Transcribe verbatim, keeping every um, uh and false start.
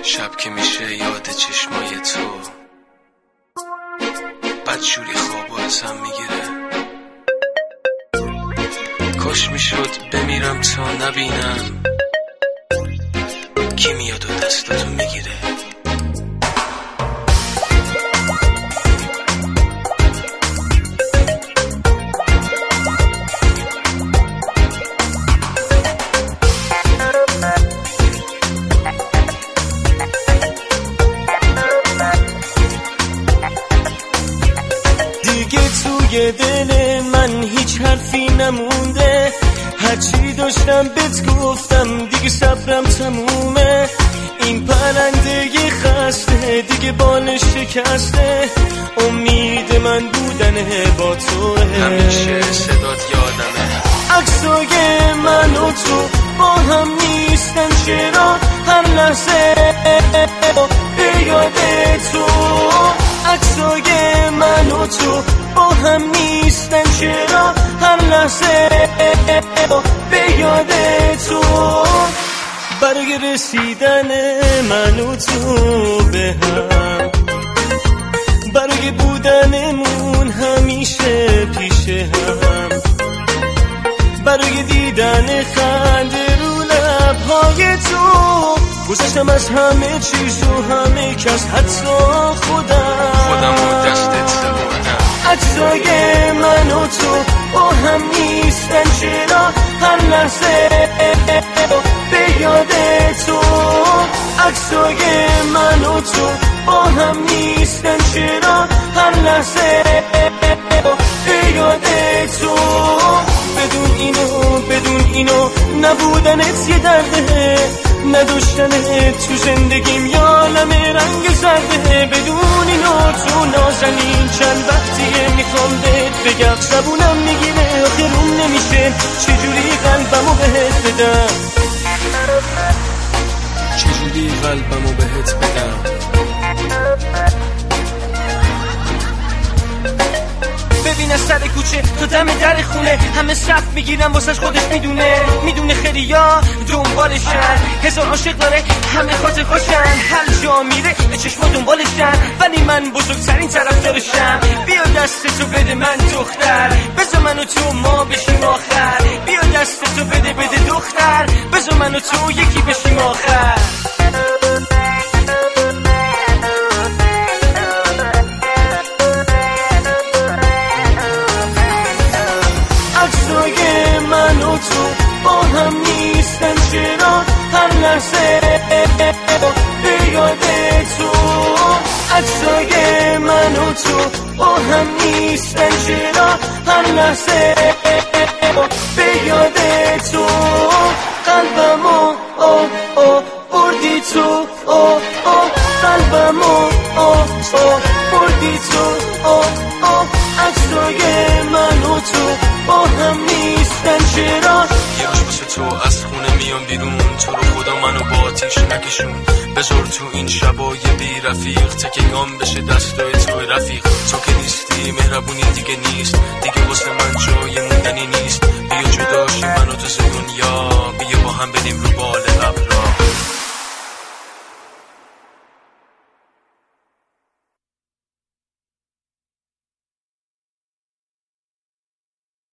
شب که میشه یاد چشمای تو، بدجوری خوابو ازم میگیره. کاش میشد بمیرم تا نبینم کی میاد و دستاتو میگیره. توی دل من هیچ حرفی نمونده، هرچی داشتم بهت گفتم، دیگه صبرم تمومه. این پرنده خسته دیگه بالش شکسته، امید من بودنه با توه، همیشه صدات یادمه. عکسای من و تو با هم نیستن، چرا هر لحظه به یاد تو. عکسای من و تو با هم نیستن، چرا هر لحظه به یاد تو. برای رسیدن من و تو به هم، برای بودنمون همیشه پیش هم، برای دیدن خنده رو لبهای تو، گذشتم از همه چیز و همه کس، حتی خودم خودمو دستت سپردم. عکسای من و تو با هم نیستن، چرا هر لحظه به یاد تو. عکسای من و تو با هم نیستن، چرا هر لحظه به یاد تو. بدون اینو بدون اینو نبودنت یه درده، نداشتنت تو زندگیم یه عالم رنگ زرده. بدون اینو تو نازنین چند وقتیه میخوام بهت بگم، زبونم میگیره آخرون نمیشه، چجوری قلبمو بهت بدم، چجوری قلبمو بهت بدم. ببین از سر کوچه تا دم در خونه، همه صف میگیرن واسش، خودش میدونه میدونه خیلیا دنبالشن، هزار عاشق داره همه خاطر خوشن، هر جا میره به چشما دنبالشن، ولی من بزرگترین طرفدارشم. بیا دستتو بده من دختر، بذار من و تو ما بشیم آخر. بیا دستتو بده بده دختر، بذار من و تو یکی بشیم آخر. عکسای من و تو با هم نیستن، چرا هر لحظه به یاد تو. عکسای من و تو با هم نیستن، چرا هر لحظه به یاد تو. قلبمو آه آه بردی تو، آه آه قلبمو آه آه بردی تو، آه آه. عکسای من و تو با هم نیستن، چرا یه روز واسه تو از خونه میام بیرون، تو رو خدا منو با آتیش نکشون. بذار تو این شبای بی رفیق تکیگام بشه دستای تو رفیق. تو که نیستی مهربونی دیگه نیست، دیگه واسه من جای موندنی نیست. بیا